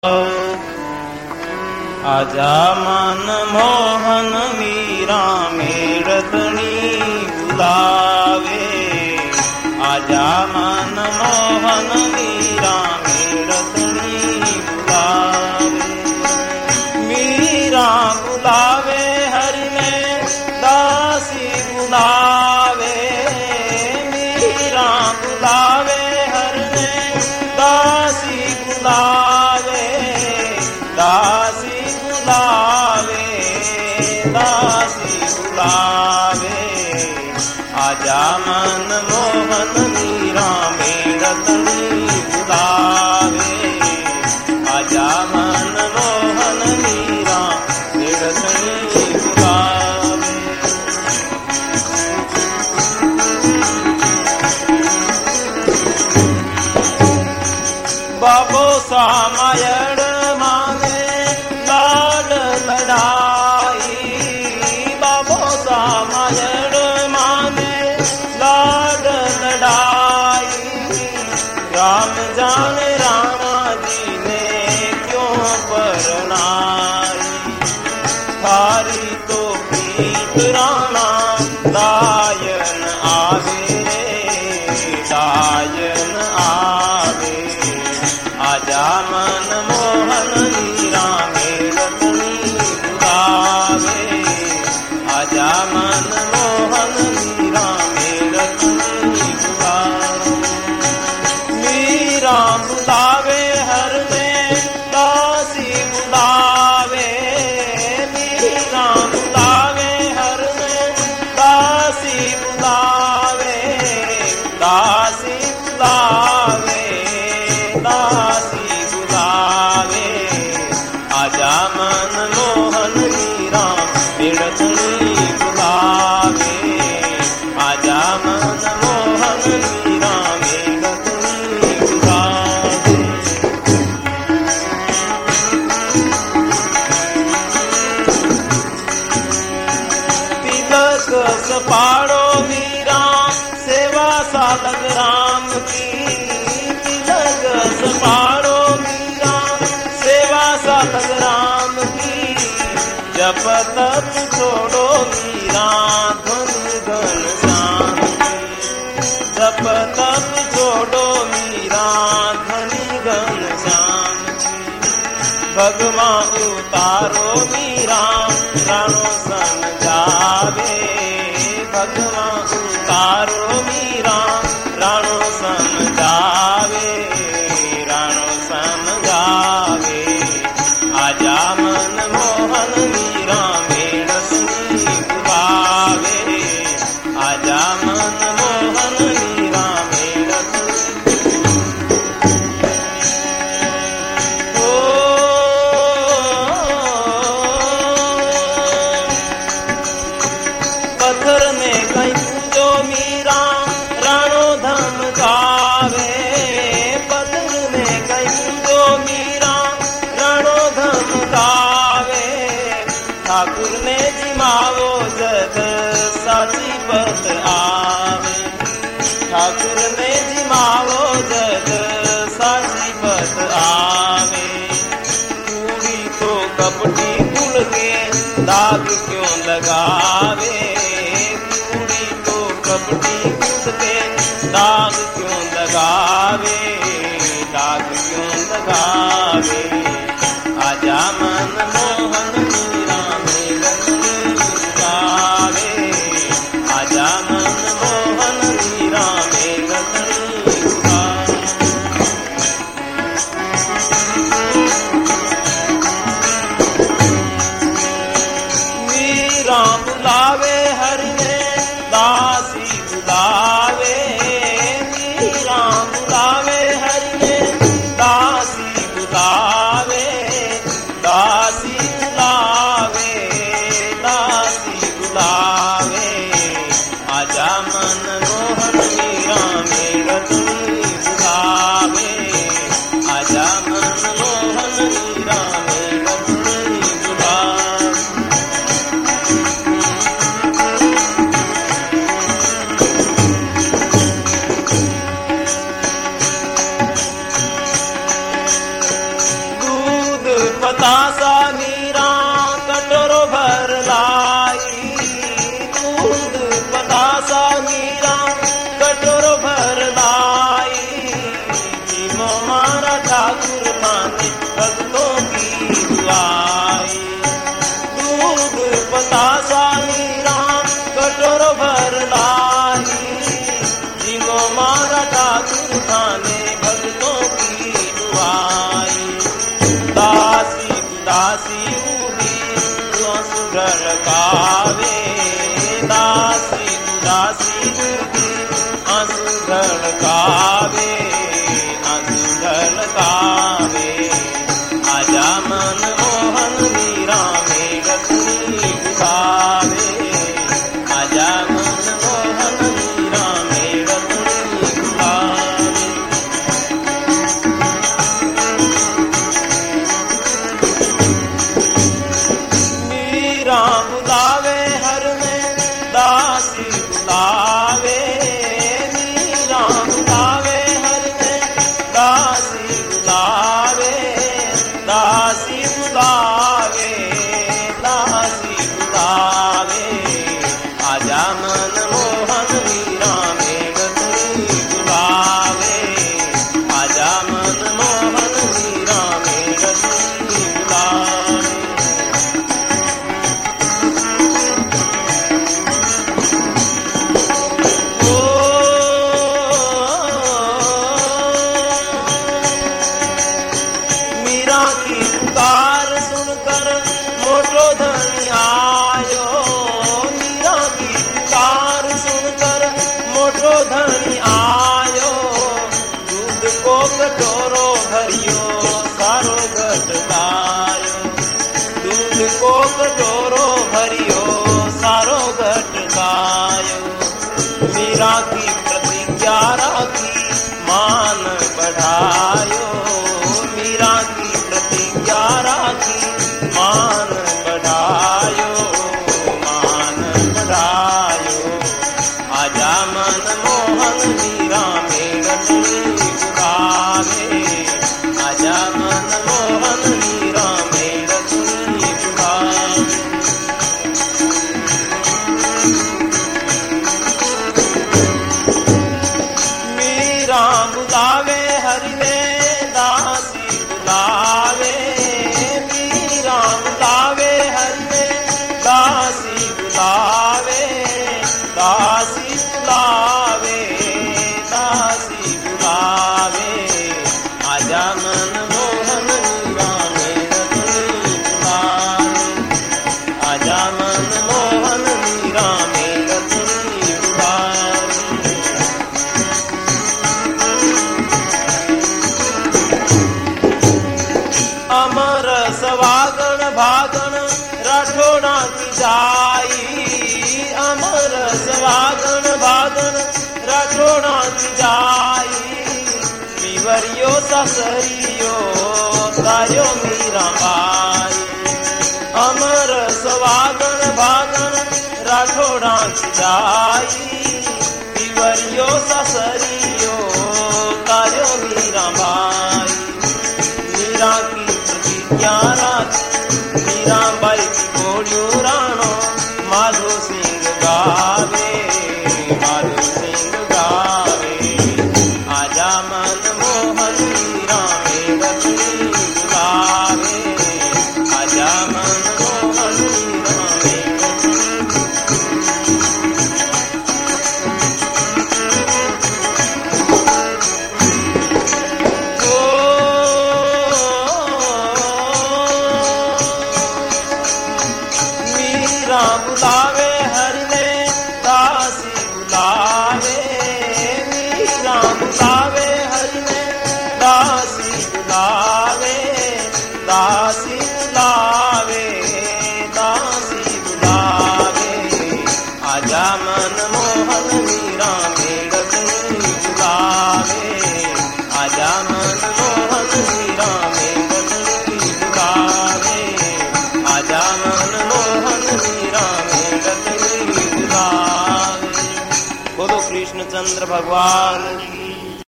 आजा मन मोहन मीरा मेरतनी बुलावे। आजा मन मोहन मीरा मेरतनी बुलावे। मीरा बुलावे हरि ने दासी बुलावे। मीरा बुलावे हरि ने दासी बुलावे। दासी बुलावे दासी बुलावे। आजा मन मोहन मीरा मेरतनी बुलावे। आजा मन मोहन मीरा मेरतनी बुलावे। बाबो सामायण माने लाड लड़ाई। बाबो सामायण माने लाड लड़ाई। राम जाने राणा जी ने क्यों परनाई। थारी तो प्रीत राणा दायन आवे दायन आवे। आजा मन मोहन मीरा मेरतनी बुलावे। आजा मन मोहन मीरा मेरतनी बुलावे। मीरा बुलावे हर में दासी बुलावे। मीरा बुलावे हर में दासी बुलावे। दासी बुलावे दासी बुलावे। आजा मन मोहन मीरा मेरतनी बुलावे। आजा मन मोहन मीरा मेरतनी बुलावे। तिलक सपाड़ो मीरा सेवा सालग राम की। तिलक सपाड़ो मीरा सेवा सालग राम की। जप तप छोड़ो मीरा ध्वनि घन श्याम की। जप तप छोड़ो मीरा ध्वनि घन श्याम की। भगवान उतारो मीरा राणो समझावे। भगवान उतारो मीरा राणो समझावे राणो समझावे। आजा मन मोहन मीरा मेरतनी बुलावे। आजा मन मोहन मीरा मेरतनी। ओ पत्थर में कहीं पूजो मीरा राणो धमकावे। पत्थर में कहीं पूजो मीरा राणो धमकावे। ठाकुर ने जिमावो जग साची पत आवे। ठाकुर ने जिमावो जग साची पत आवे। पूरी तो कपटी कुल के दाग क्यों लगावे। पूरी तो कपटी कुल के दाग क्यों लगावे। दाग क्यों लगावे। आजा मन मोहन मीरा मेरतनी बुलावे। आजा मन मोहन मीरा मेरतनी बुलावे। मीरा बुलावे हरि ने दासी बुलावे। मीरा बुलावे हरि ने दासी बुलावे। दासी बुलावे दासी बुलावे। आजा मन मोहन मीरा मेरतनी बुलावे। आजा मन मोहन बतासा मीरा कटोरो भर लाई। दूध बतासा मीरा कटोरो भर लाई। जीवो मारा ठाकुर माने भक्तों की दुआई। दूध बतासा मीरा कटोरो भर लाई। जीवो मारा ठाकुर माने भक्तों की दुआई। दासी दासी उड़ी आंसू ढलकावे। दासी दासी उड़ी आंसू ढलकावे। आंसू ढलकावे। आजा मन मोहन मीरा में रत्नी गुसावे। आजा मन मोहन मीरा में रत्नी गुसावे। मीरा बुलावे हर में दासी बुलावे। मीरा बुलावे हर में दासी बुलावे। दासी बुलावे। दासी बुलावे। आजा मन मोहन मीरा में रत्नी बुलावे। आजा मन मोहन मीरा में रत्नी बुलावे। मीरा की पुकार सुनकर मोटो धनी आयो। मीरा की पुकार सुनकर मोटो धनी आयो। दूध को कटोरो भरियो सारो घट गायो। दूध को कटोरो भरियो सारो घट गायो। मीरा की प्रतिज्ञा राखी मान बढ़ायो। मीरा की प्रतिज्ञा राखी मान बढ़ायो। मान बढ़ायो। आजा मन मोहन मीरा में रत्नी गुसावे। आजा मन मोहन मीरा में रत्नी गुसावे। मीरा बुलावे हरि में दासी बुलावे। मीरा बुलावे हरि में दासी बुलावे। दासी बुलावे। दासी बुलावे। आजा मन मोहन मीरा में रत्नी बुलावे। आजा मन मोहन मीरा में रत्नी बुलावे। अमर सवागण भागण राठौड़ा की जाई। अमर सवागण भागण राठौड़ा की जाई। पीवरियो ससरियो तायो मीरा बाई। अमर सवागण भागण राठौड़ा की जाई। पीवरियो ससरियो तायो मीरा बाई। मीरा की प्रतिज्ञा राखी मीरा बाई घोड़ियो राणो माधो सिंह गावे। माधो सिंह गावे। आजा मन मोहन मीरा में रत्नी बुलावे। आजा मन मोहन मीरा में मीरा बुलावे हरि में दासी बुलावे। मीरा बुलावे हरि में दासी बुलावे। दासी बुलावे। दासी बुलावे। आजा मन मोहन मीरा में रत्नी बुलावे। आजा मन मोहन मीरा में रत्नी बुलावे। आजा मन मोहन मीरा में रत्नी बुलावे। बोलो कृष्ण चंद्र भगवान की।